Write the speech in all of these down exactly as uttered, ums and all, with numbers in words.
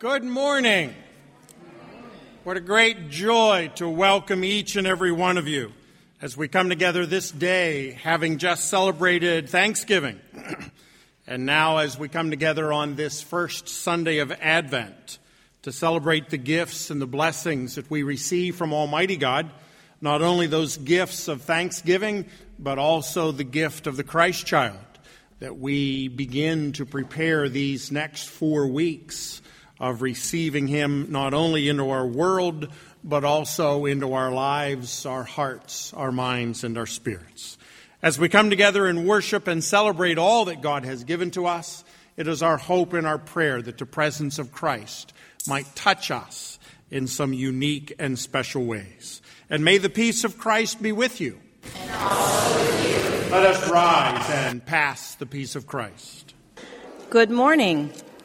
Good morning. What a great joy to welcome each and every one of you as we come together this day, having just celebrated Thanksgiving. And now as we come together on this first Sunday of Advent to celebrate the gifts and the blessings that we receive from Almighty God, not only those gifts of thanksgiving, but also the gift of the Christ child, that we begin to prepare these next four weeks of receiving him not only into our world, but also into our lives, our hearts, our minds, and our spirits. As we come together and worship and celebrate all that God has given to us, it is our hope and our prayer that the presence of Christ might touch us in some unique and special ways. And may the peace of Christ be with you. And also with you. Let us rise and pass the peace of Christ. Good morning.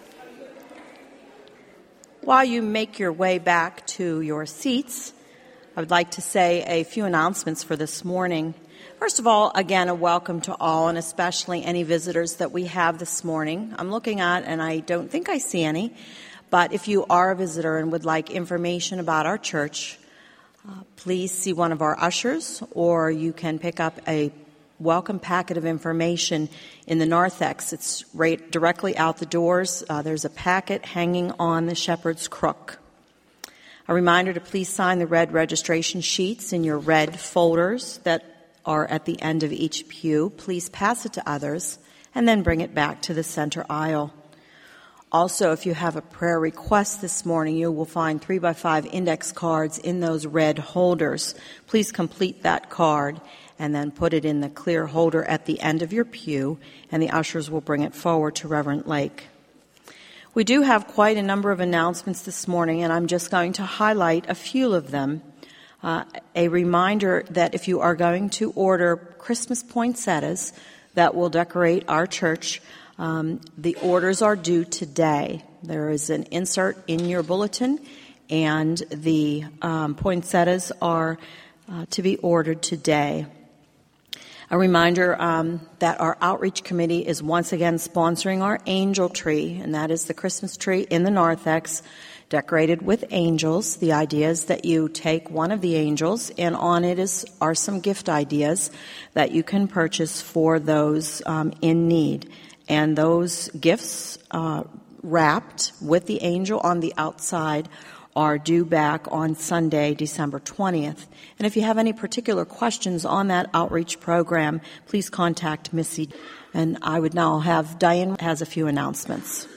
While you make your way back to your seats, I would like to say a few announcements for this morning. First of all, again, a welcome to all, and especially any visitors that we have this morning. I'm looking at, and I don't think I see any, but if you are a visitor and would like information about our church, uh, please see one of our ushers, or you can pick up a welcome packet of information in the narthex. It's right directly out the doors. Uh, there's a packet hanging on the shepherd's crook. A reminder to please sign the red registration sheets in your red folders that are at the end of each pew. Please pass it to others and then bring it back to the center aisle. Also, if you have a prayer request this morning, you will find three by five index cards in those red holders. Please complete that card and then put it in the clear holder at the end of your pew, and the ushers will bring it forward to Reverend Lake. We do have quite a number of announcements this morning, and I'm just going to highlight a few of them. Uh, a reminder that if you are going to order Christmas poinsettias that will decorate our church, um, the orders are due today. There is an insert in your bulletin, and the um, poinsettias are uh, to be ordered today. A reminder um, that our outreach committee is once again sponsoring our angel tree, and that is the Christmas tree in the narthex, decorated with angels. The idea is that you take one of the angels, and on it is are some gift ideas that you can purchase for those um, in need. And those gifts uh, wrapped with the angel on the outside are due back on Sunday, December twentieth. And if you have any particular questions on that outreach program, please contact Missy. And I would now have Diane has a few announcements.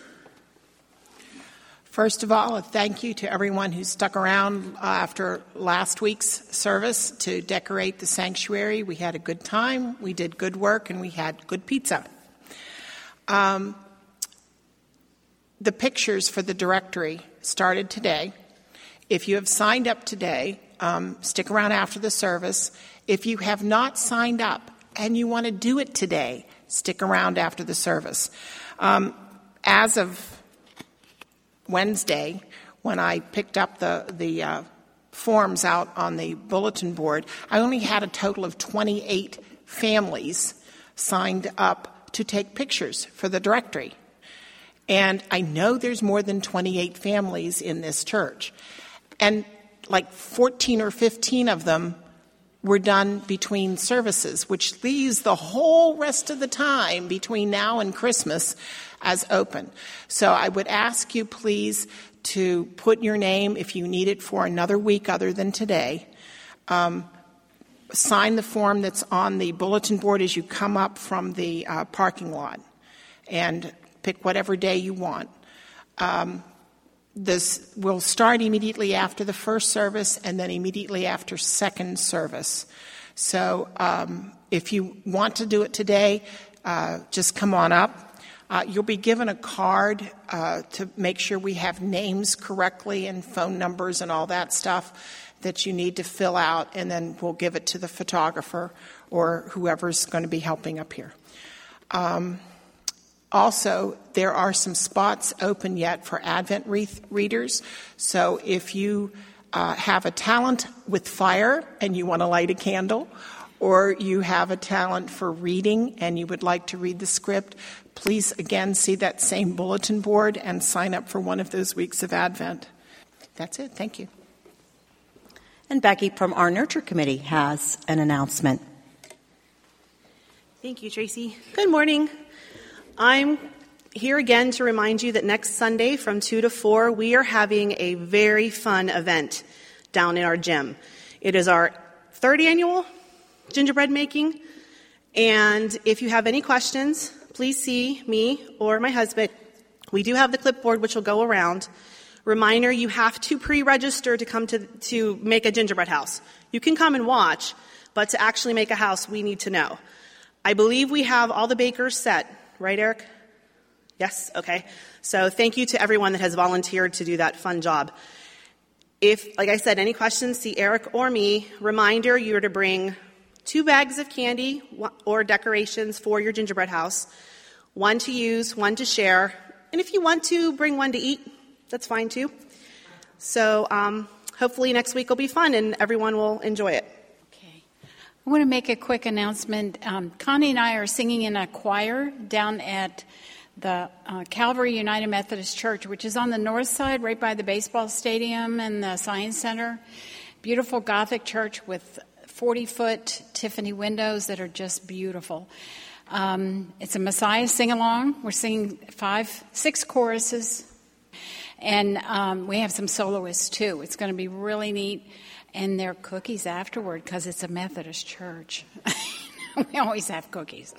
First of all, a thank you to everyone who stuck around uh, after last week's service to decorate the sanctuary. We had a good time, we did good work, and we had good pizza. Um, the pictures for the directory started today. If you have signed up today, um, stick around after the service. If you have not signed up and you want to do it today, stick around after the service. Um, as of Wednesday, when I picked up the, the uh, forms out on the bulletin board, I only had a total of twenty-eight families signed up to take pictures for the directory. And I know there's more than twenty-eight families in this church. And like fourteen or fifteen of them were done between services, which leaves the whole rest of the time between now and Christmas as open. So I would ask you, please, to put your name, if you need it for another week other than today. Um, sign the form that's on the bulletin board as you come up from the uh, parking lot, and pick whatever day you want. Um, This will start immediately after the first service and then immediately after second service. So um, if you want to do it today, uh, just come on up. Uh, you'll be given a card uh, to make sure we have names correctly and phone numbers and all that stuff that you need to fill out, and then we'll give it to the photographer or whoever's going to be helping up here. Um, Also, there are some spots open yet for Advent wreath readers. So if you uh, have a talent with fire and you want to light a candle, or you have a talent for reading and you would like to read the script, please again see that same bulletin board and sign up for one of those weeks of Advent. That's it. Thank you. And Becky from our Nurture Committee has an announcement. Thank you, Tracy. Good morning. I'm here again to remind you that next Sunday from two to four, we are having a very fun event down in our gym. It is our third annual gingerbread making, and if you have any questions, please see me or my husband. We do have the clipboard which will go around. Reminder, you have to pre-register to come to, to make a gingerbread house. You can come and watch, but to actually make a house, we need to know. I believe we have all the bakers set, right, Eric? Yes? Okay. So thank you to everyone that has volunteered to do that fun job. If, like I said, any questions, see Eric or me. Reminder, you're to bring two bags of candy or decorations for your gingerbread house, one to use, one to share, and if you want to, bring one to eat. That's fine too. So um, hopefully next week will be fun and everyone will enjoy it. Okay. I want to make a quick announcement. Um, Connie and I are singing in a choir down at the uh, Calvary United Methodist Church, which is on the north side, right by the baseball stadium and the Science Center. Beautiful Gothic church with forty-foot Tiffany windows that are just beautiful. Um, it's a Messiah sing-along. We're singing five, six choruses. And um, we have some soloists, too. It's going to be really neat. And there are cookies afterward because it's a Methodist church. We always have cookies.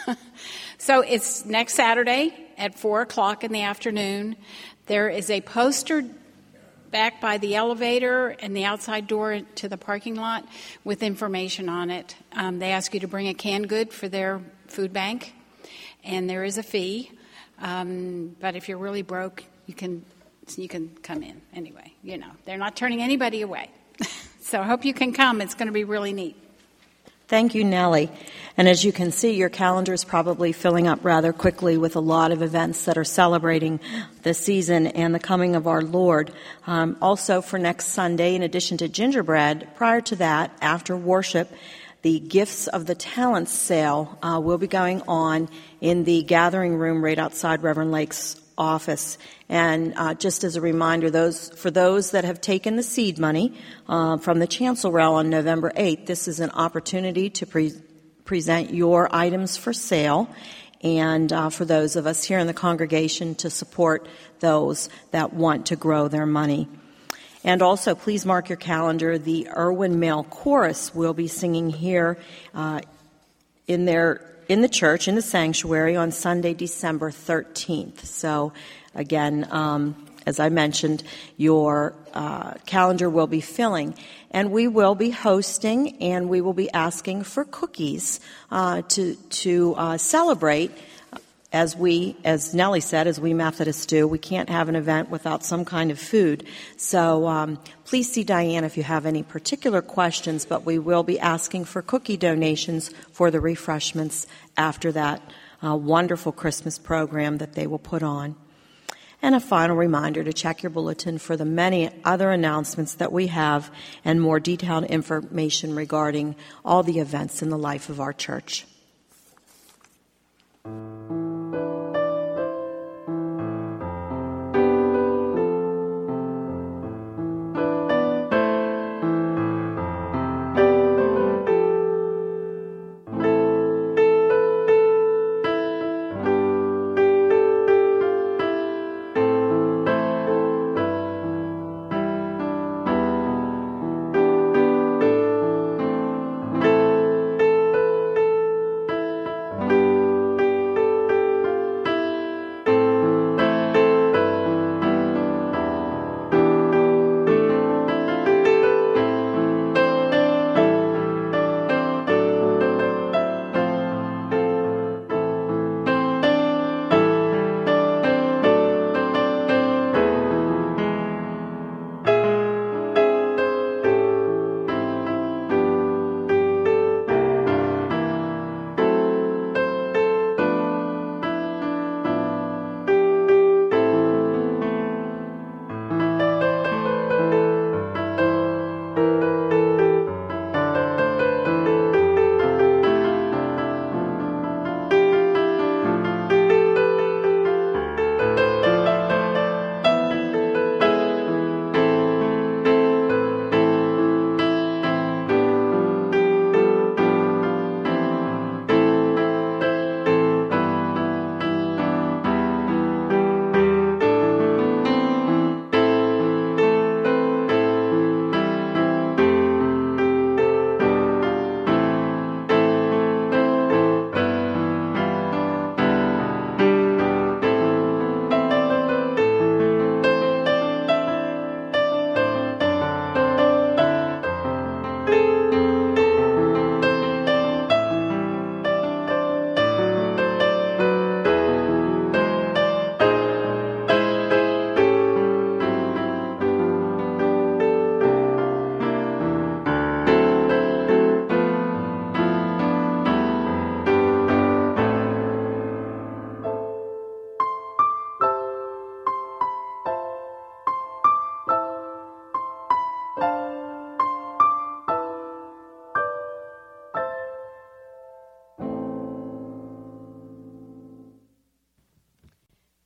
So it's next Saturday at four o'clock in the afternoon. There is a poster back by the elevator and the outside door to the parking lot with information on it. Um, they ask you to bring a canned good for their food bank, and there is a fee. Um, but if you're really broke, you can you can come in anyway. You know, they're not turning anybody away. So I hope you can come. It's going to be really neat. Thank you, Nellie. And as you can see, your calendar is probably filling up rather quickly with a lot of events that are celebrating the season and the coming of our Lord. Um, also for next Sunday, in addition to gingerbread, prior to that, after worship, the Gifts of the Talents sale uh, will be going on in the gathering room right outside Reverend Lake's office. And uh, just as a reminder, those for those that have taken the seed money uh, from the chancel rail on November eighth, this is an opportunity to pre- present your items for sale, and uh, for those of us here in the congregation to support those that want to grow their money. And also, please mark your calendar, the Irwin Male Chorus will be singing here uh, in their in the church, in the sanctuary, on Sunday, December thirteenth. So, again, um, as I mentioned, your uh, calendar will be filling. And we will be hosting, and we will be asking for cookies uh, to, to uh, celebrate. As we, as Nellie said, as we Methodists do, we can't have an event without some kind of food. So um, please see Diane if you have any particular questions, but we will be asking for cookie donations for the refreshments after that uh, wonderful Christmas program that they will put on. And a final reminder to check your bulletin for the many other announcements that we have and more detailed information regarding all the events in the life of our church.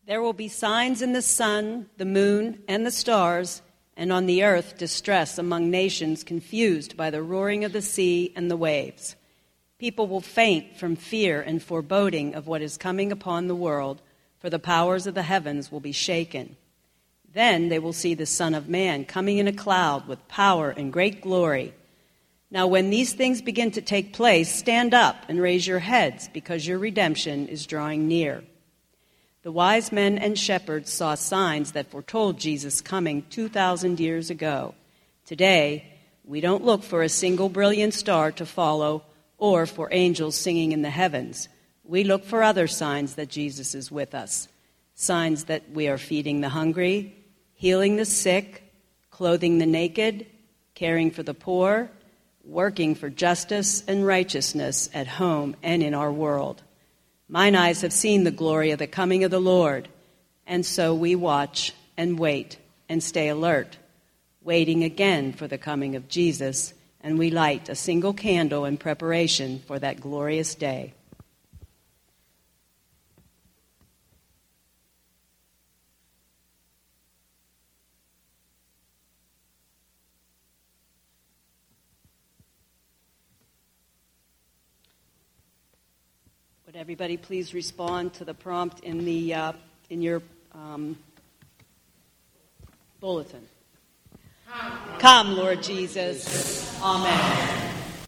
There will be signs in the sun, the moon, and the stars, and on the earth distress among nations confused by the roaring of the sea and the waves. People will faint from fear and foreboding of what is coming upon the world, for the powers of the heavens will be shaken. Then they will see the Son of Man coming in a cloud with power and great glory. Now when these things begin to take place, stand up and raise your heads, because your redemption is drawing near. The wise men and shepherds saw signs that foretold Jesus' coming two thousand years ago. Today, we don't look for a single brilliant star to follow or for angels singing in the heavens. We look for other signs that Jesus is with us, signs that we are feeding the hungry, healing the sick, clothing the naked, caring for the poor, working for justice and righteousness at home and in our world. Mine eyes have seen the glory of the coming of the Lord, and so we watch and wait and stay alert, waiting again for the coming of Jesus, and we light a single candle in preparation for that glorious day. Would everybody please respond to the prompt in the uh, in your um, bulletin? Come. Come, Lord Jesus. Amen.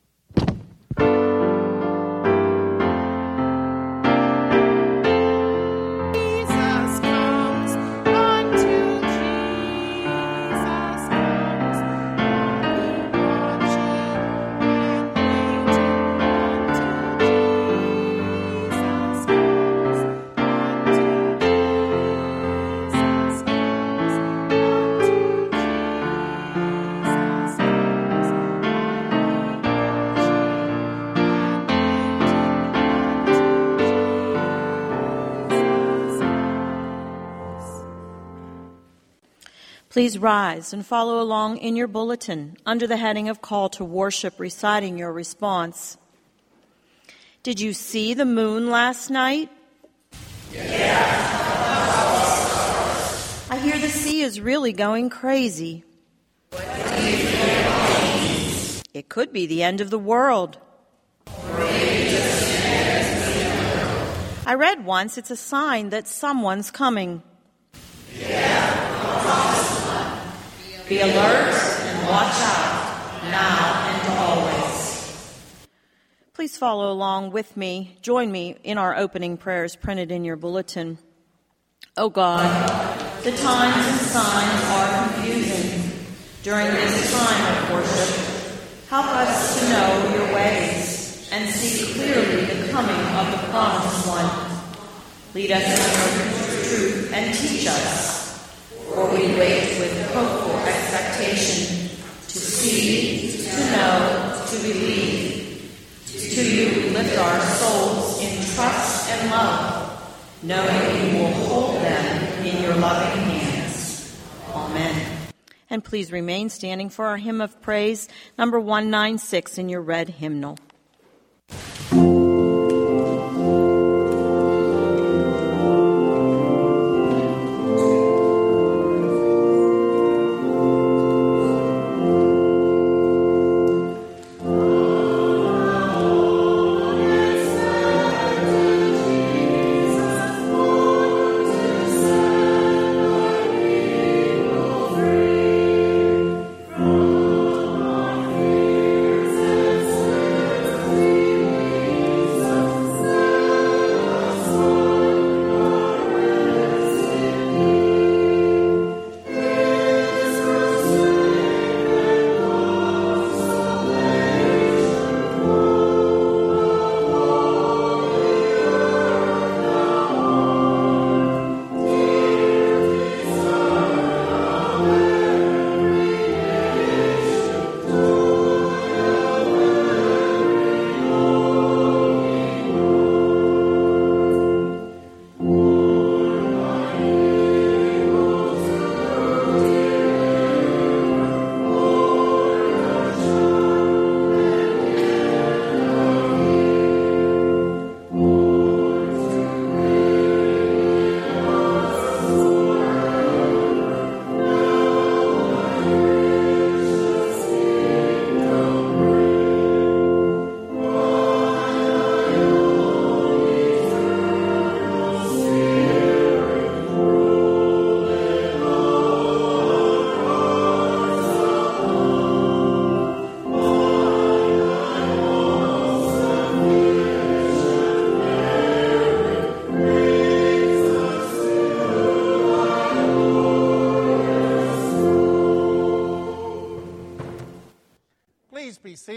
Please rise and follow along in your bulletin under the heading of Call to Worship, reciting your response. Did you see the moon last night? Yes. I hear the sea is really going crazy. What do you think it means? It could be the end of the world. I read once it's a sign that someone's coming. Yeah. Be alert and watch out, now and always. Please follow along with me. Join me in our opening prayers printed in your bulletin. O God, the times and signs are confusing. During this time of worship, help us to know your ways and see clearly the coming of the promised one. Lead us in your truth and teach us. For we wait with hopeful expectation to see, to know, to believe. To you we lift our souls in trust and love, knowing you will hold them in your loving hands. Amen. And please remain standing for our hymn of praise, number one ninety-six in your red hymnal.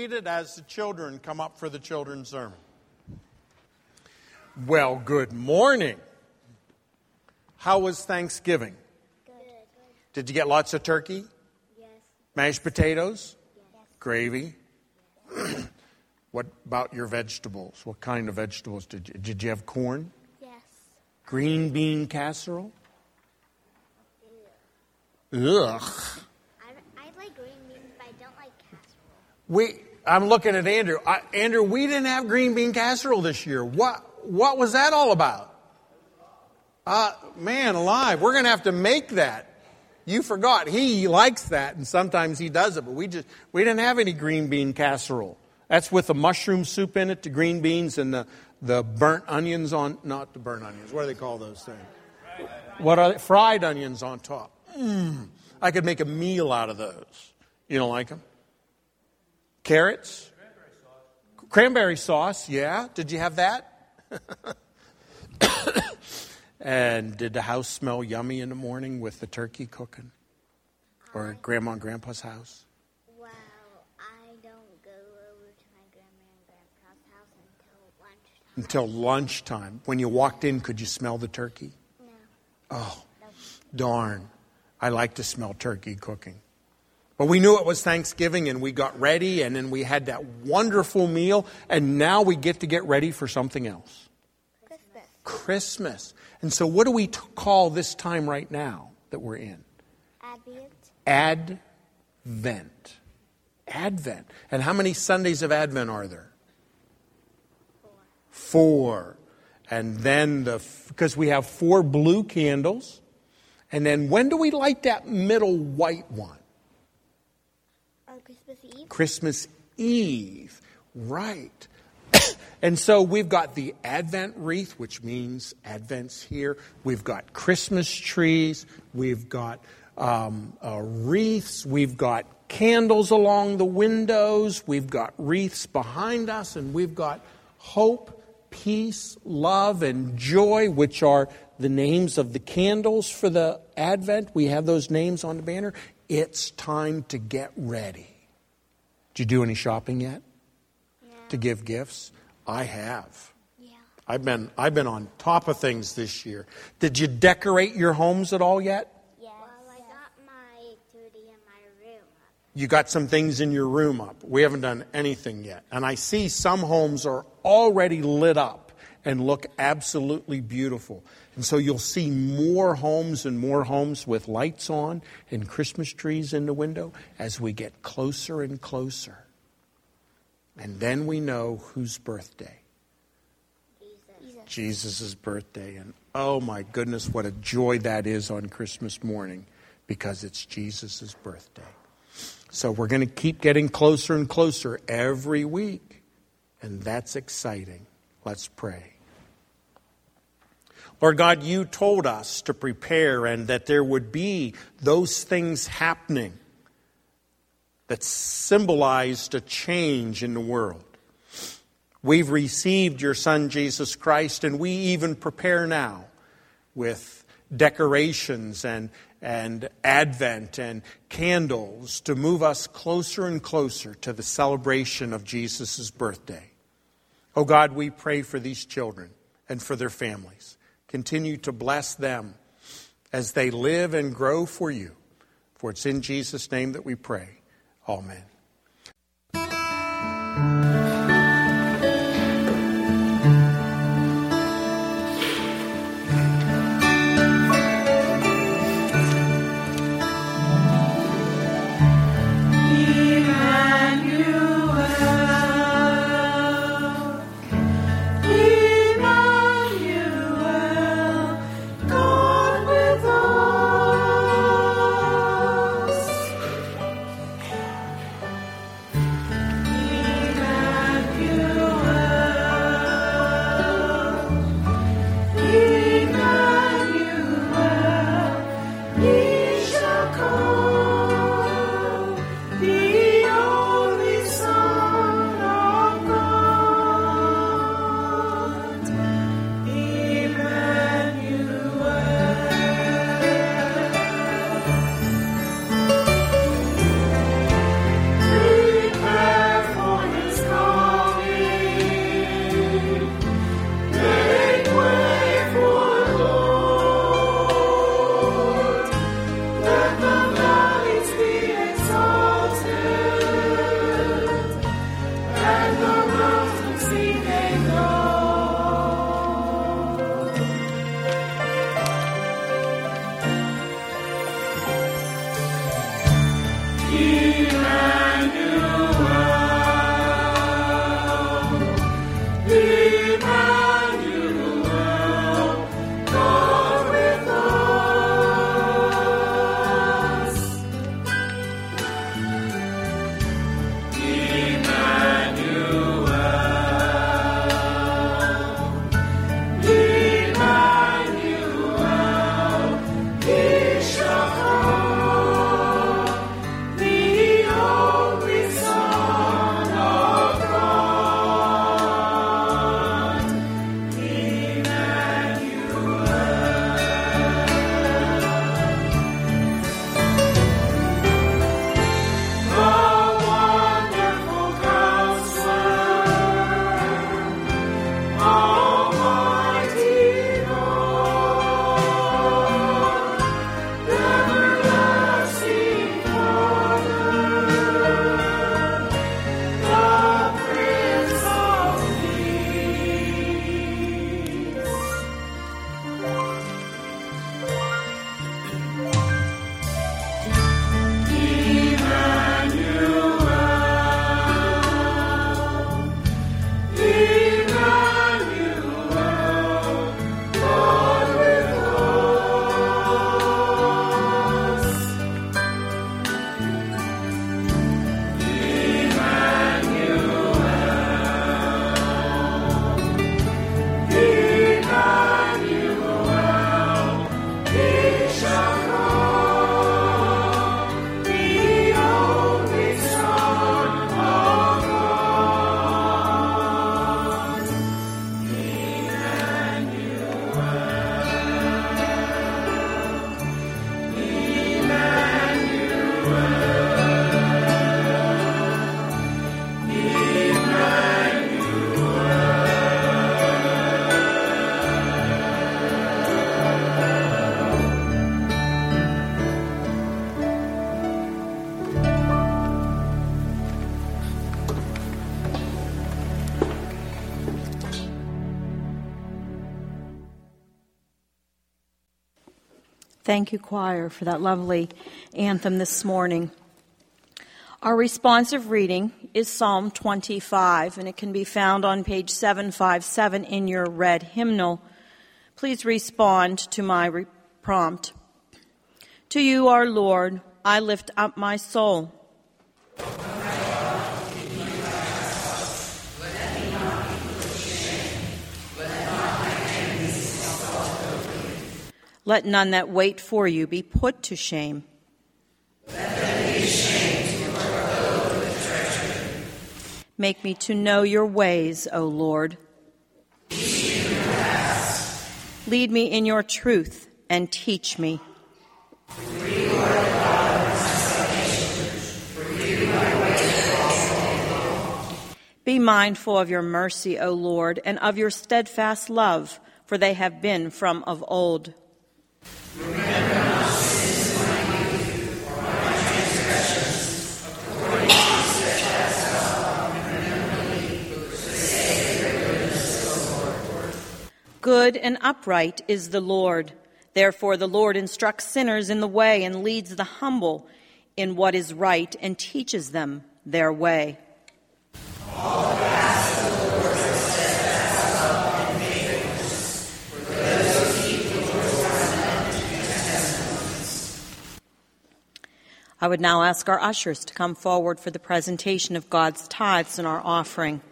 seated as the children come up for the children's sermon. Well, good morning. How was Thanksgiving? Good. Did you get lots of turkey? Yes. Mashed potatoes? Yes. Gravy? Yes. What about your vegetables? What kind of vegetables did you? Did you have corn? Yes. Green bean casserole? Ew. Ugh. I, I like green beans, but I don't like casserole. We, I'm looking at Andrew. I, Andrew, we didn't have green bean casserole this year. What, what was that all about? Uh, man alive, we're going to have to make that. You forgot. He likes that, and sometimes he does it, but we just, we didn't have any green bean casserole. That's with the mushroom soup in it, the green beans, and the, the burnt onions on, not the burnt onions. What do they call those things? What are they? Fried onions on top. Mm, I could make a meal out of those. You don't like them? Carrots? Cranberry sauce. Cranberry sauce, yeah. Did you have that? And did the house smell yummy in the morning with the turkey cooking? Or at Grandma and Grandpa's house? Well, I don't go over to my grandma and grandpa's house until lunchtime. Until lunchtime. When you walked in, could you smell the turkey? No. Oh, No. darn. I like to smell turkey cooking. But we knew it was Thanksgiving, and we got ready, and then we had that wonderful meal, and now we get to get ready for something else. Christmas. Christmas. And so what do we t- call this time right now that we're in? Advent. Advent. Advent. And how many Sundays of Advent are there? Four. Four. And then, the because we have four blue candles. And then when do we light that middle white one? On Christmas Eve. Christmas Eve. Right. And so we've got the Advent wreath, which means Advent's here. We've got Christmas trees. We've got um, uh, wreaths. We've got candles along the windows. We've got wreaths behind us. And we've got hope, peace, love, and joy, which are the names of the candles for the Advent. We have those names on the banner. It's time to get ready. Did you do any shopping yet? Yeah. To give gifts? I have. Yeah. I've been I've been on top of things this year. Did you decorate your homes at all yet? Yes. Well, I got my duty in my room up. You got some things in your room up. We haven't done anything yet. And I see some homes are already lit up and look absolutely beautiful. And so you'll see more homes and more homes with lights on and Christmas trees in the window as we get closer and closer. And then we know whose birthday? Jesus. Jesus' birthday. And oh my goodness, what a joy that is on Christmas morning, because it's Jesus' birthday. So we're going to keep getting closer and closer every week. And that's exciting. Let's pray. Lord God, you told us to prepare and that there would be those things happening that symbolized a change in the world. We've received your Son, Jesus Christ, and we even prepare now with decorations and, and Advent and candles to move us closer and closer to the celebration of Jesus' birthday. Oh God, we pray for these children and for their families. Continue to bless them as they live and grow for you. For it's in Jesus' name that we pray. Amen. Thank you, choir, for that lovely anthem this morning. Our responsive reading is Psalm twenty-five, and it can be found on page seven fifty-seven in your red hymnal. Please respond to my re- prompt. To you, our Lord, I lift up my soul. Let none that wait for you be put to shame. Let them be ashamed who are clothed with treachery. Make me to know your ways, O Lord. Teach me your paths. Lead me in your truth and teach me. For you are the God of my salvation. For you my ways are also. Be mindful of your mercy, O Lord, and of your steadfast love, for they have been from of old. Remember not sins of my youth, or my transgressions, according to your steadfast love, remember me, for the sake of your goodness, O Lord. Good and upright is the Lord. Therefore the Lord instructs sinners in the way and leads the humble in what is right and teaches them their way. All the paths of the Lord are steadfast love and faithfulness, for those who keep the Lord's commandments and testimonies. I would now ask our ushers to come forward for the presentation of God's tithes and our offering.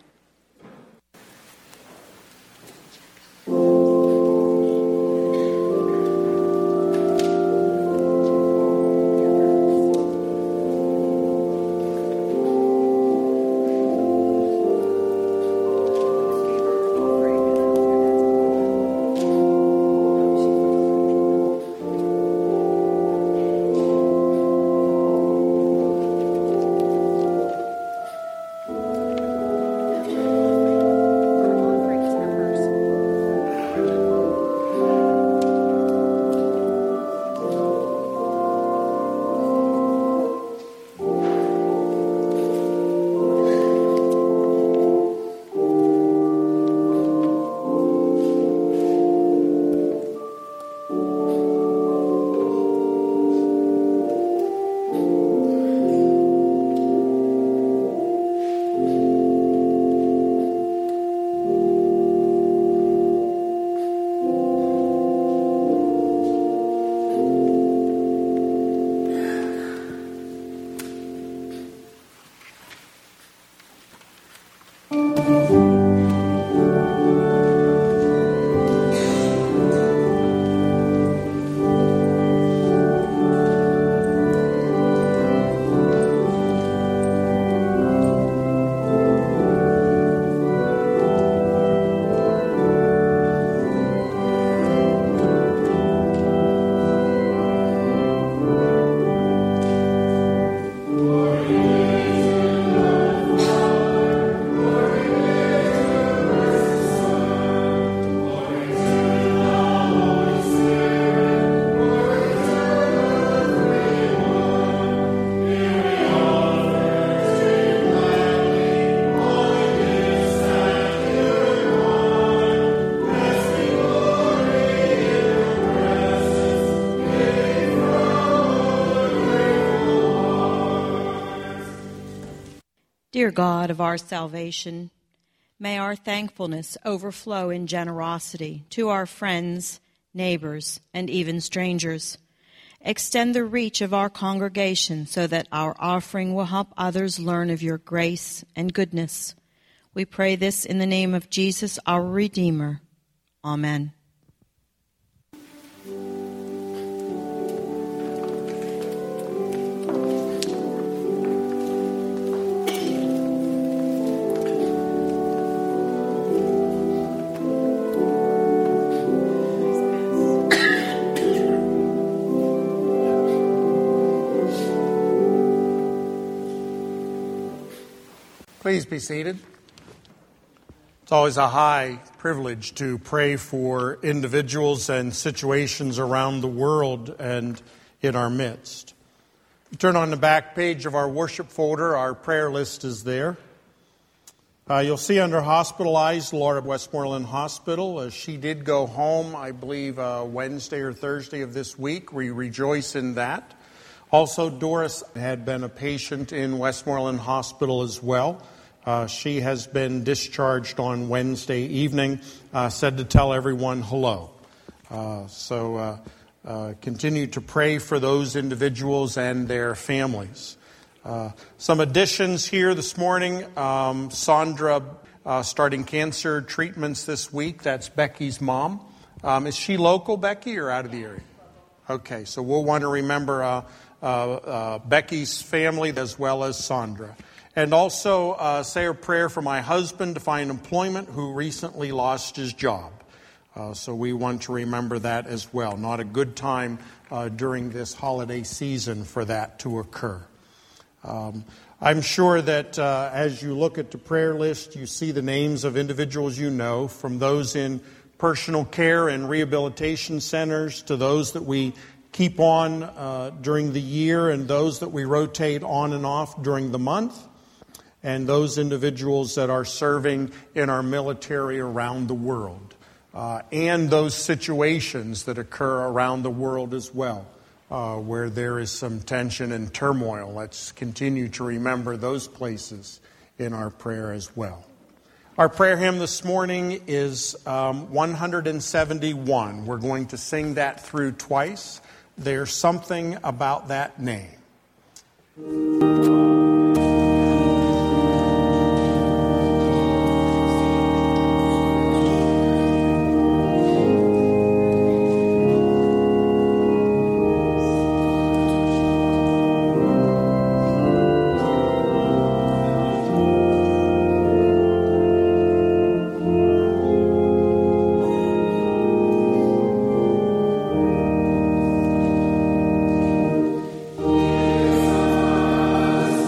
Dear God of our salvation, may our thankfulness overflow in generosity to our friends, neighbors, and even strangers. Extend the reach of our congregation so that our offering will help others learn of your grace and goodness. We pray this in the name of Jesus, our Redeemer. Amen. Please be seated. It's always a high privilege to pray for individuals and situations around the world and in our midst. Turn on the back page of our worship folder. Our prayer list is there. Uh, you'll see under hospitalized, Laura Westmoreland Hospital. Uh, she did go home, I believe, uh, Wednesday or Thursday of this week. We rejoice in that. Also, Doris had been a patient in Westmoreland Hospital as well. Uh, she has been discharged on Wednesday evening, uh, said to tell everyone hello. Uh, so uh, uh, continue to pray for those individuals and their families. Uh, some additions here this morning. Um, Sandra uh, starting cancer treatments this week. That's Becky's mom. Um, is she local, Becky, or out of the area? Okay, so we'll want to remember uh, uh, uh, Becky's family as well as Sandra. And also uh, say a prayer for my husband to find employment who recently lost his job. Uh, so we want to remember that as well. Not a good time uh, during this holiday season for that to occur. Um, I'm sure that uh, as you look at the prayer list, you see the names of individuals you know, from those in personal care and rehabilitation centers to those that we keep on uh, during the year and those that we rotate on and off during the month, and those individuals that are serving in our military around the world, uh, and those situations that occur around the world as well. Uh, where there is some tension and turmoil. Let's continue to remember those places in our prayer as well. Our prayer hymn this morning is um, one seventy-one. We're going to sing that through twice. There's something about that name. Yes.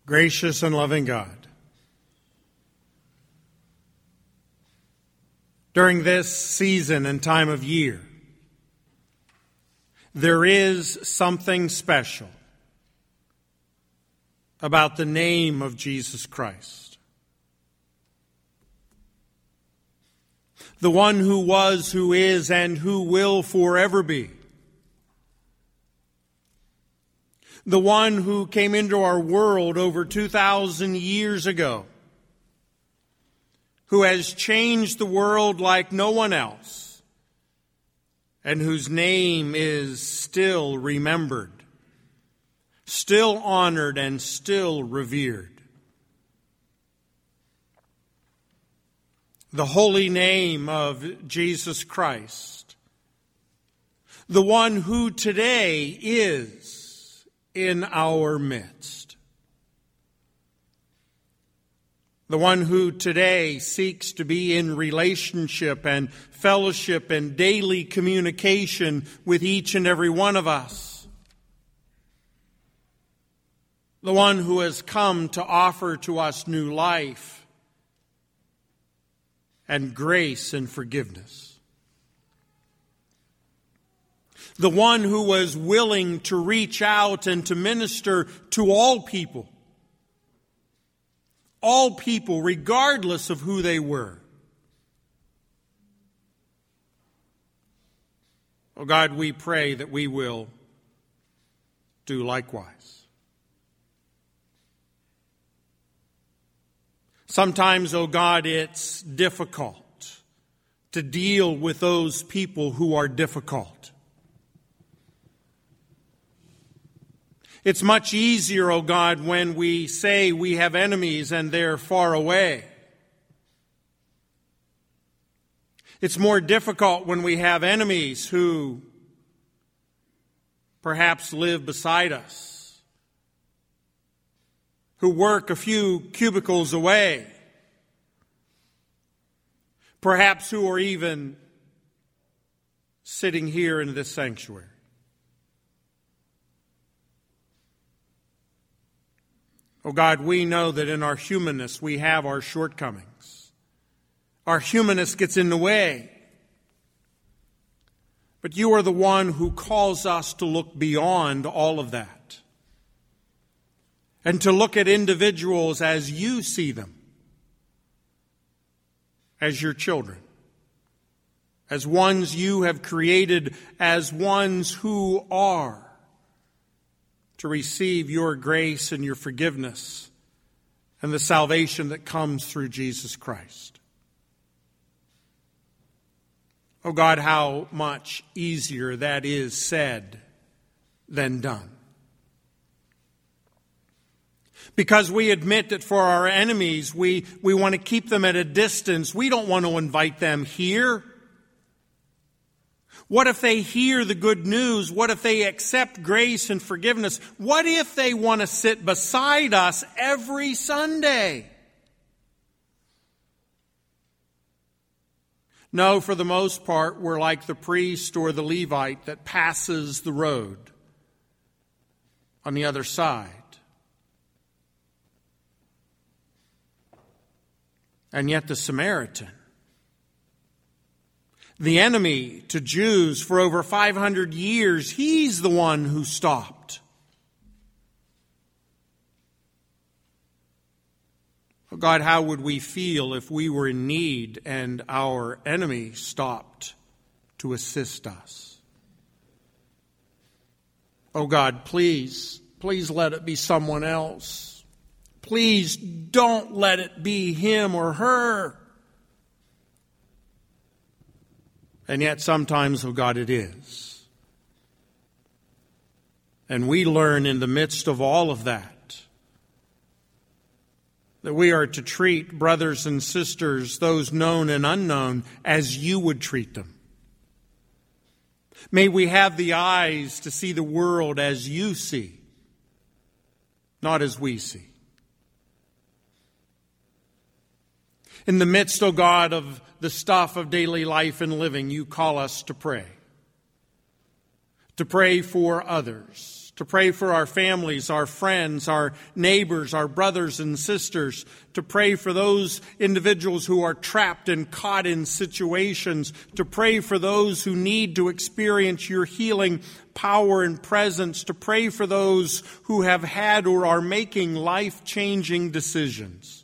Gracious and loving God, during this season and time of year, there is something special about the name of Jesus Christ. The one who was, who is, and who will forever be. The one who came into our world over two thousand years ago, who has changed the world like no one else, and whose name is still remembered, still honored, and still revered. The holy name of Jesus Christ, the one who today is in our midst. The one who today seeks to be in relationship and fellowship and daily communication with each and every one of us. The one who has come to offer to us new life and grace and forgiveness. The one who was willing to reach out and to minister to all people. All people, regardless of who they were. Oh God, we pray that we will do likewise. Sometimes, oh God, it's difficult to deal with those people who are difficult. It's much easier, oh God, when we say we have enemies and they're far away. It's more difficult when we have enemies who perhaps live beside us, who work a few cubicles away, perhaps who are even sitting here in this sanctuary. Oh God, we know that in our humanness we have our shortcomings. Our humanness gets in the way. But you are the one who calls us to look beyond all of that. And to look at individuals as you see them. As your children. As ones you have created, as ones who are to receive your grace and your forgiveness and the salvation that comes through Jesus Christ. Oh God, how much easier that is said than done. Because we admit that for our enemies, we, we want to keep them at a distance. We don't want to invite them here. What if they hear the good news? What if they accept grace and forgiveness? What if they want to sit beside us every Sunday? No, for the most part, we're like the priest or the Levite that passes the road on the other side. And yet the Samaritan, the enemy to Jews for over five hundred years, he's the one who stopped. Oh God, how would we feel if we were in need and our enemy stopped to assist us? Oh God, please, please let it be someone else. Please don't let it be him or her. And yet sometimes, oh God, it is. And we learn in the midst of all of that, that we are to treat brothers and sisters, those known and unknown, as you would treat them. May we have the eyes to see the world as you see, not as we see. In the midst, O God, of the stuff of daily life and living, you call us to pray. To pray for others. to pray for our families, our friends, our neighbors, our brothers and sisters, to pray for those individuals who are trapped and caught in situations, to pray for those who need to experience your healing power and presence, to pray for those who have had or are making life-changing decisions.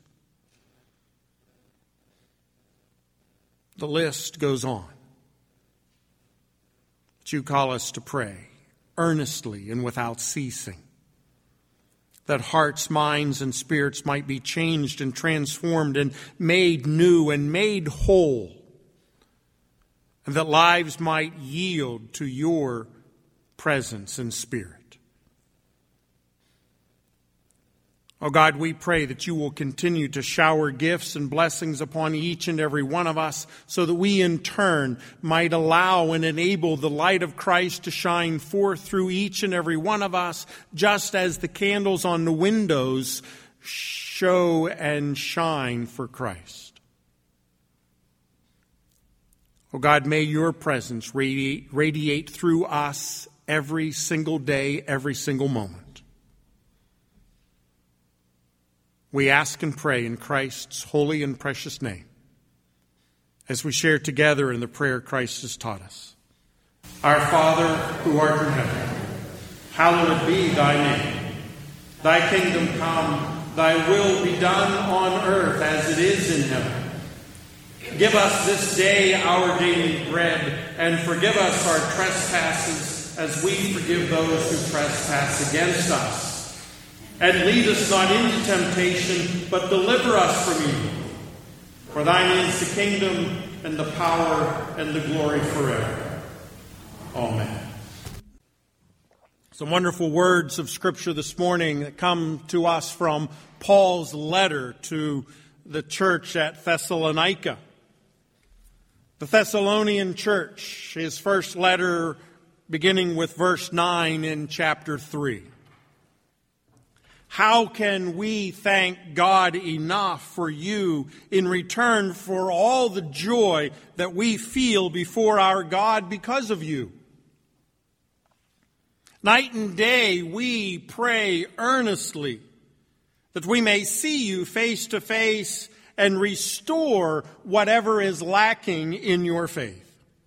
The list goes on. But you call us to pray earnestly and without ceasing, that hearts, minds, and spirits might be changed and transformed and made new and made whole, and that lives might yield to your presence and spirit. Oh God, we pray that you will continue to shower gifts and blessings upon each and every one of us, so that we in turn might allow and enable the light of Christ to shine forth through each and every one of us, just as the candles on the windows show and shine for Christ. Oh God, may your presence radiate, radiate through us every single day, every single moment. We ask and pray in Christ's holy and precious name, as we share together in the prayer Christ has taught us. Our Father, who art in heaven, hallowed be thy name. Thy kingdom come, thy will be done on earth as it is in heaven. Give us this day our daily bread, and forgive us our trespasses as we forgive those who trespass against us. And lead us not into temptation, but deliver us from evil. For thine is the kingdom, and the power, and the glory forever. Amen. Some wonderful words of Scripture this morning that come to us from Paul's letter to the church at Thessalonica. The Thessalonian church, his first letter beginning with verse nine in chapter three. How can we thank God enough for you in return for all the joy that we feel before our God because of you? Night and day we pray earnestly that we may see you face to face and restore whatever is lacking in your faith.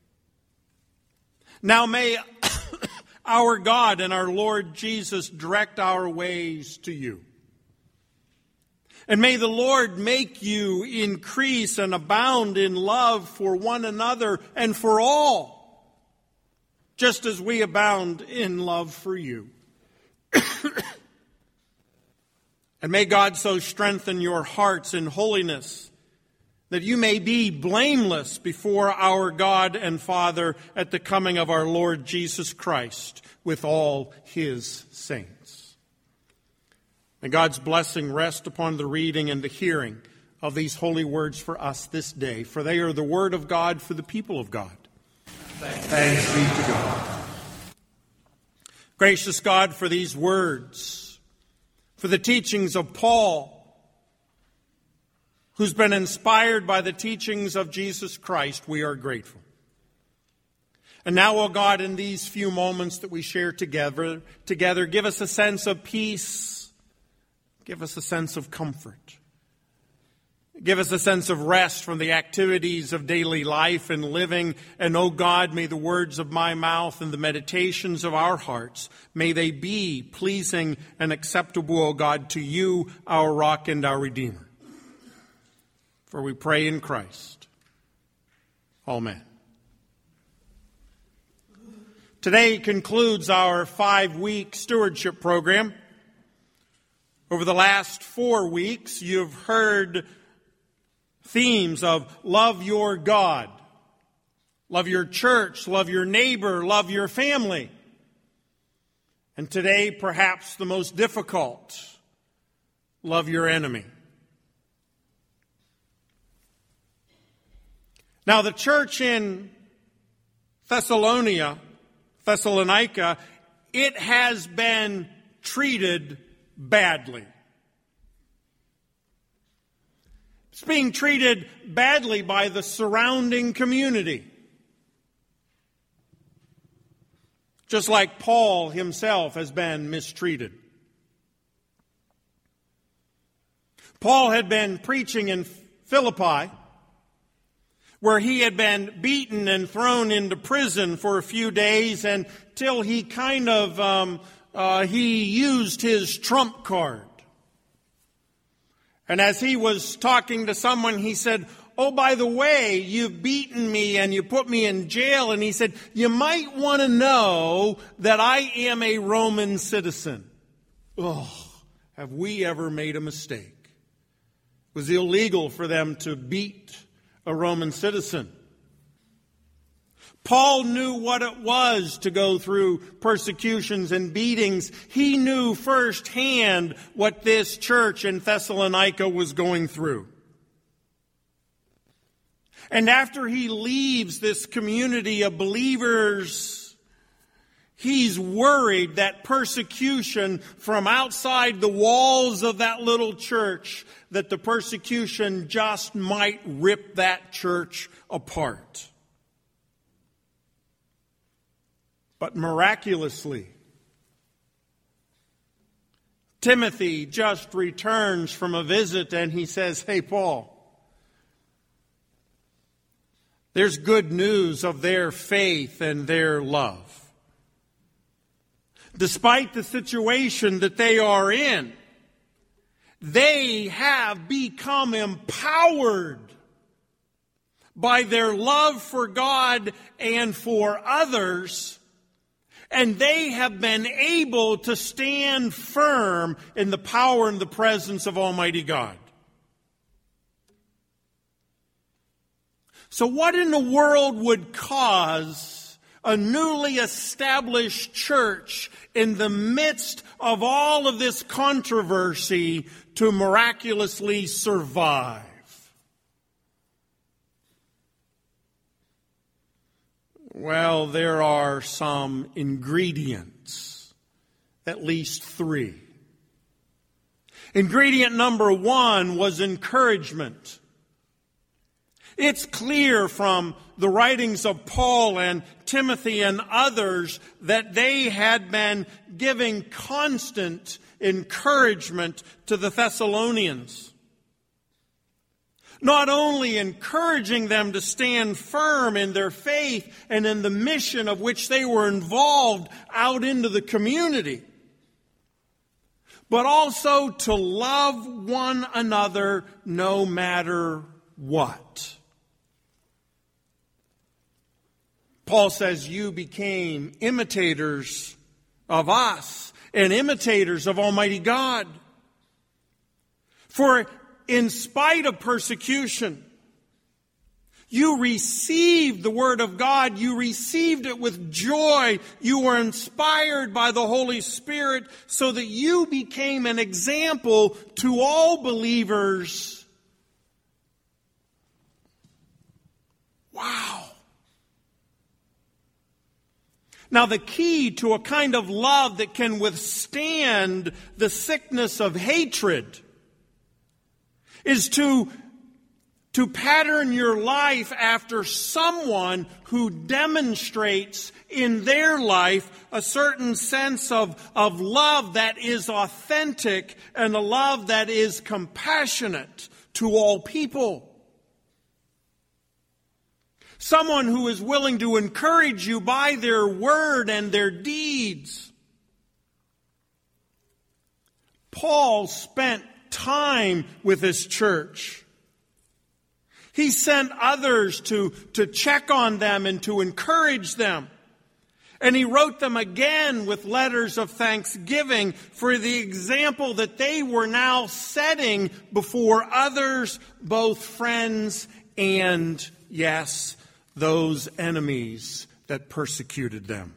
Now may our God and our Lord Jesus direct our ways to you. And may the Lord make you increase and abound in love for one another and for all, just as we abound in love for you. And may God so strengthen your hearts in holiness that you may be blameless before our God and Father at the coming of our Lord Jesus Christ with all his saints. May God's blessing rest upon the reading and the hearing of these holy words for us this day, for they are the word of God for the people of God. Thanks, Thanks be to God. Gracious God, for these words, for the teachings of Paul, who's been inspired by the teachings of Jesus Christ, we are grateful. And now, O God, in these few moments that we share together, together, give us a sense of peace. Give us a sense of comfort. Give us a sense of rest from the activities of daily life and living. And, O God, may the words of my mouth and the meditations of our hearts, may they be pleasing and acceptable, O God, to you, our rock and our Redeemer. For we pray in Christ. Amen. Today concludes our five-week stewardship program. Over the last four weeks, you've heard themes of love your God, love your church, love your neighbor, love your family. And today, perhaps the most difficult, love your enemy. Now, the church in Thessalonica, Thessalonica, it has been treated badly. It's being treated badly by the surrounding community. just like Paul himself has been mistreated. Paul had been preaching in Philippi, where he had been beaten and thrown into prison for a few days until he kind of, um, uh, he used his trump card. And as he was talking to someone, he said, "Oh, by the way, you've beaten me and you put me in jail." And he said, "You might want to know that I am a Roman citizen." Oh, have we ever made a mistake? It was illegal for them to beat a Roman citizen. Paul knew what it was to go through persecutions and beatings. He knew firsthand what this church in Thessalonica was going through. And after he leaves this community of believers, he's worried that persecution from outside the walls of that little church, that the persecution just might rip that church apart. But miraculously, Timothy just returns from a visit and he says, "Hey, Paul, there's good news of their faith and their love. Despite the situation that they are in, they have become empowered by their love for God and for others, and they have been able to stand firm in the power and the presence of Almighty God." So what in the world would cause a newly established church in the midst of all of this controversy to miraculously survive? Well, there are some ingredients, at least three. Ingredient number one was encouragement. It's clear from the writings of Paul and Timothy and others that they had been giving constant encouragement to the Thessalonians. Not only encouraging them to stand firm in their faith and in the mission of which they were involved out into the community, but also to love one another no matter what. Paul says, "You became imitators of us and imitators of Almighty God. For in spite of persecution, you received the Word of God. You received it with joy. You were inspired by the Holy Spirit so that you became an example to all believers." Wow. Now, the key to a kind of love that can withstand the sickness of hatred is to, to pattern your life after someone who demonstrates in their life a certain sense of, of love that is authentic and a love that is compassionate to all people. Someone who is willing to encourage you by their word and their deeds. Paul spent time with his church. He sent others to, to check on them and to encourage them. And he wrote them again with letters of thanksgiving for the example that they were now setting before others, both friends and, yes, those enemies that persecuted them.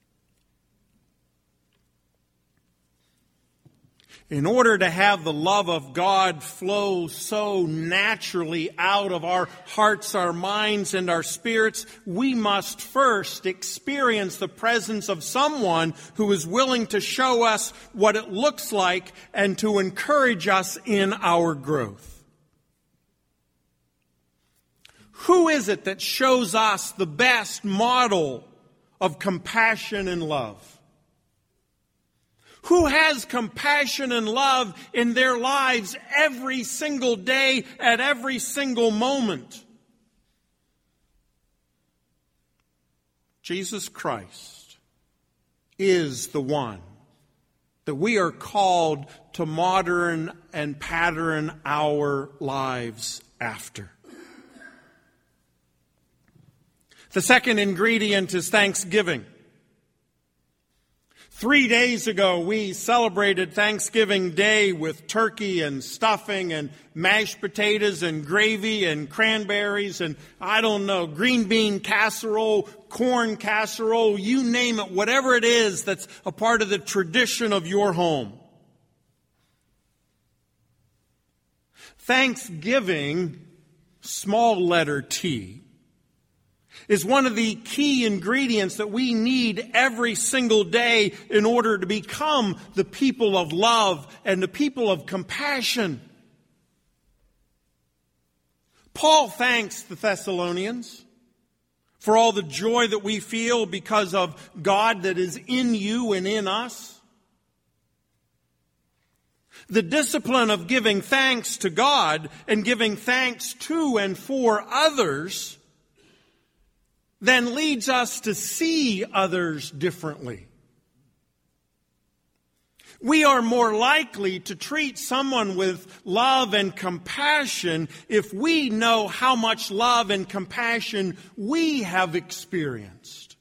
In order to have the love of God flow so naturally out of our hearts, our minds, and our spirits, we must first experience the presence of someone who is willing to show us what it looks like and to encourage us in our growth. Who is it that shows us the best model of compassion and love? Who has compassion and love in their lives every single day at every single moment? Jesus Christ is the one that we are called to modern and pattern our lives after. The second ingredient is thanksgiving. Three days ago, we celebrated Thanksgiving Day with turkey and stuffing and mashed potatoes and gravy and cranberries and, I don't know, green bean casserole, corn casserole, you name it, whatever it is that's a part of the tradition of your home. Thanksgiving, small letter T, is one of the key ingredients that we need every single day in order to become the people of love and the people of compassion. Paul thanks the Thessalonians for all the joy that we feel because of God that is in you and in us. The discipline of giving thanks to God and giving thanks to and for others then leads us to see others differently. We are more likely to treat someone with love and compassion if we know how much love and compassion we have experienced.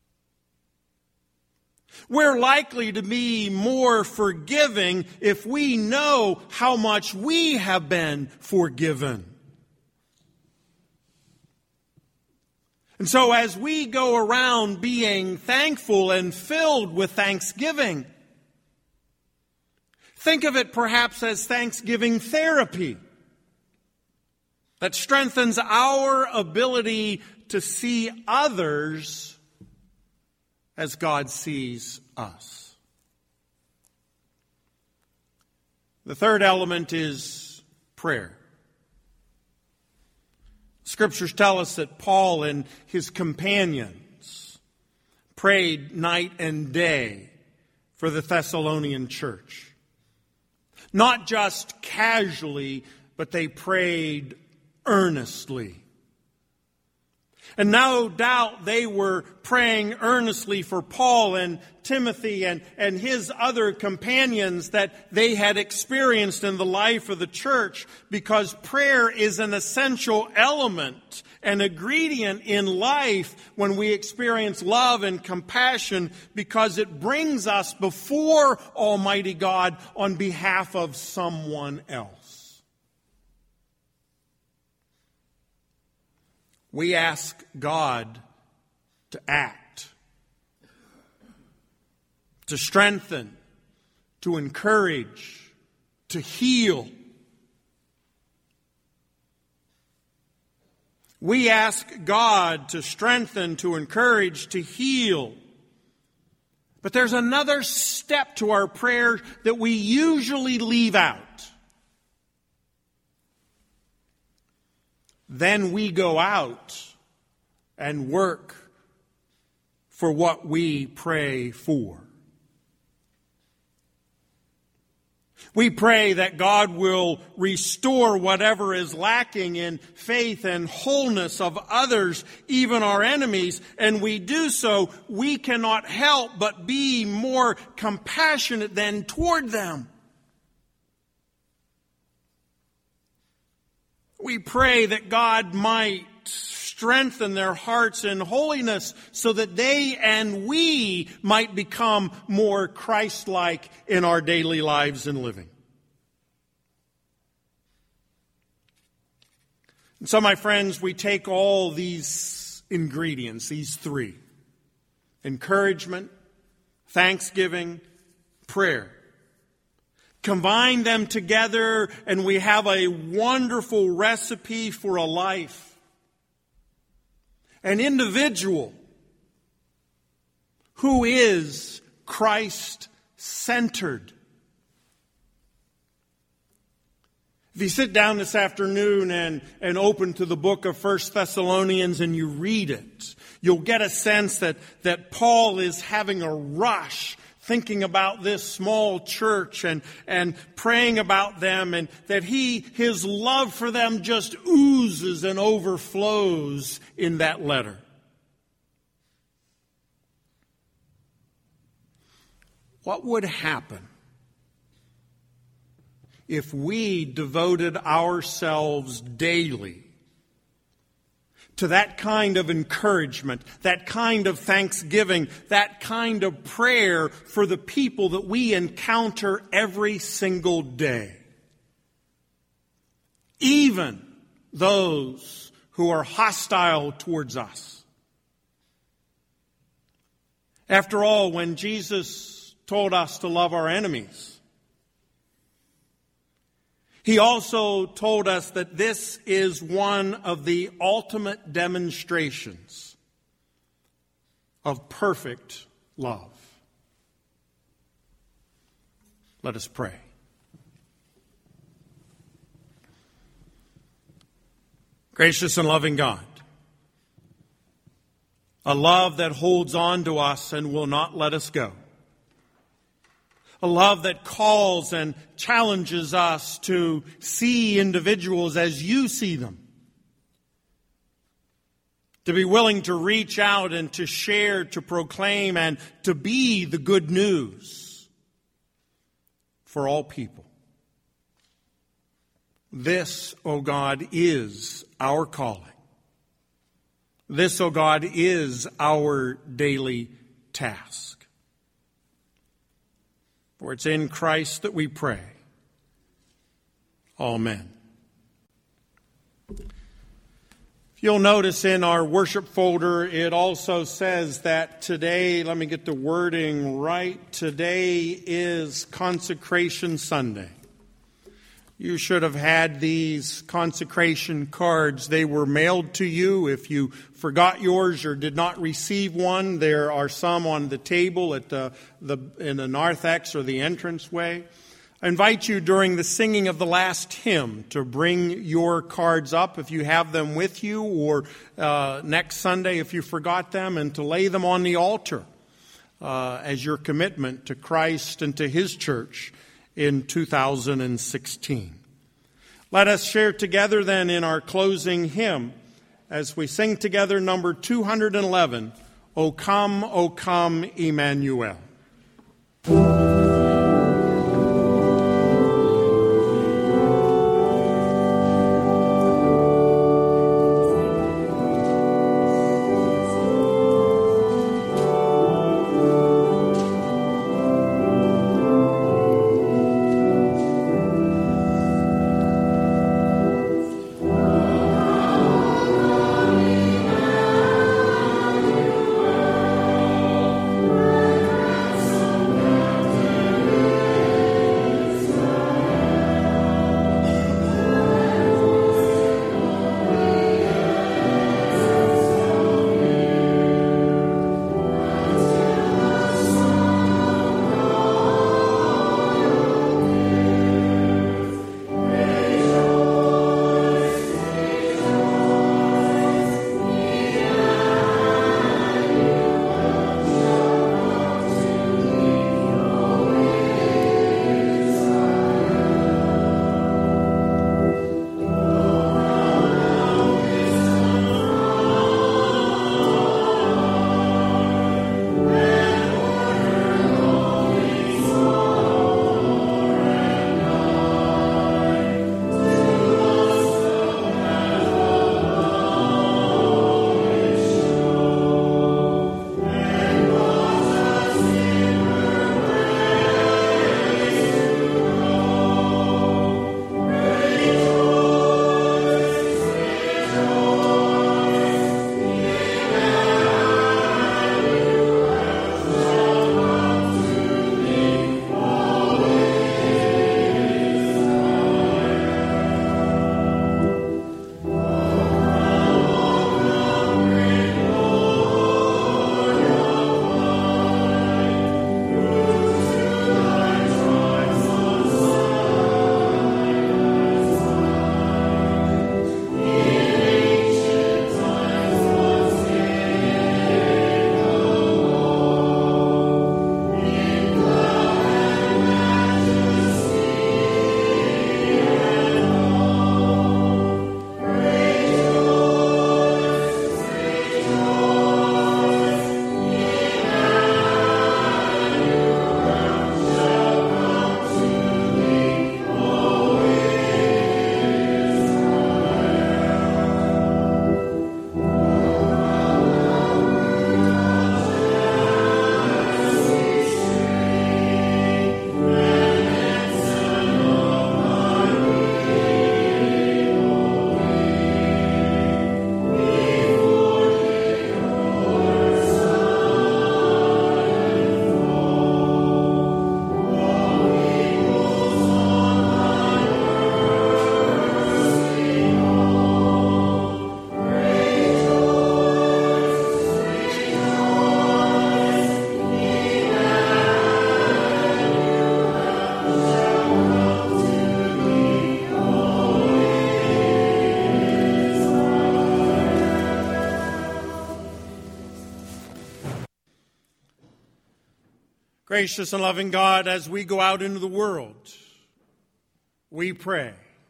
We're likely to be more forgiving if we know how much we have been forgiven. And so as we go around being thankful and filled with thanksgiving, think of it perhaps as Thanksgiving therapy that strengthens our ability to see others as God sees us. The third element is prayer. Scriptures tell us that Paul and his companions prayed night and day for the Thessalonian church. Not just casually, but they prayed earnestly. And no doubt they were praying earnestly for Paul and Timothy and, and his other companions that they had experienced in the life of the church, because prayer is an essential element, an ingredient in life when we experience love and compassion, because it brings us before Almighty God on behalf of someone else. We ask God to act, to strengthen, to encourage, to heal. We ask God to strengthen, to encourage, to heal. But there's another step to our prayer that we usually leave out. Then we go out and work for what we pray for. We pray that God will restore whatever is lacking in faith and wholeness of others, even our enemies, and we do so, we cannot help but be more compassionate than toward them. We pray that God might strengthen their hearts in holiness so that they and we might become more Christ-like in our daily lives and living. And so, my friends, we take all these ingredients, these three: encouragement, thanksgiving, prayer. Combine them together and we have a wonderful recipe for a life. An individual who is Christ-centered. If you sit down this afternoon and, and open to the book of First Thessalonians and you read it, you'll get a sense that, that Paul is having a rush thinking about this small church and, and praying about them, and that he, his love for them just oozes and overflows in that letter. What would happen if we devoted ourselves daily to that kind of encouragement, that kind of thanksgiving, that kind of prayer for the people that we encounter every single day? Even those who are hostile towards us. After all, when Jesus told us to love our enemies, He also told us that this is one of the ultimate demonstrations of perfect love. Let us pray. Gracious and loving God, a love that holds on to us and will not let us go. A love that calls and challenges us to see individuals as you see them. To be willing to reach out and to share, to proclaim, and to be the good news for all people. This, O God, is our calling. This, O God, is our daily task. For it's in Christ that we pray. Amen. If you'll notice in our worship folder, it also says that today, let me get the wording right, today is Consecration Sunday. You should have had these consecration cards. They were mailed to you. If you forgot yours or did not receive one, there are some on the table at the, the in the narthex or the entranceway. I invite you during the singing of the last hymn to bring your cards up if you have them with you, or uh, next Sunday if you forgot them, and to lay them on the altar uh, as your commitment to Christ and to His church in two thousand sixteen. Let us share together then in our closing hymn as we sing together number two hundred eleven, O Come, O Come, Emmanuel. Amen. Gracious and loving God, as we go out into the world, we pray,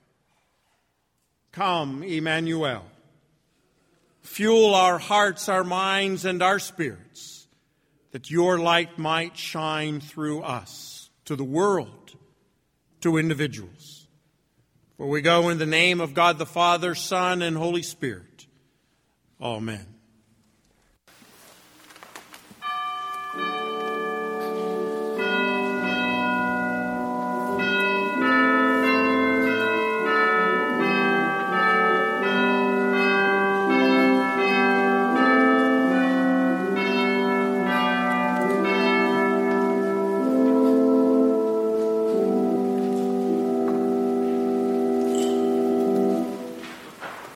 come, Emmanuel. Fuel our hearts, our minds, and our spirits, that your light might shine through us to the world, to individuals. For we go in the name of God the Father, Son, and Holy Spirit. Amen.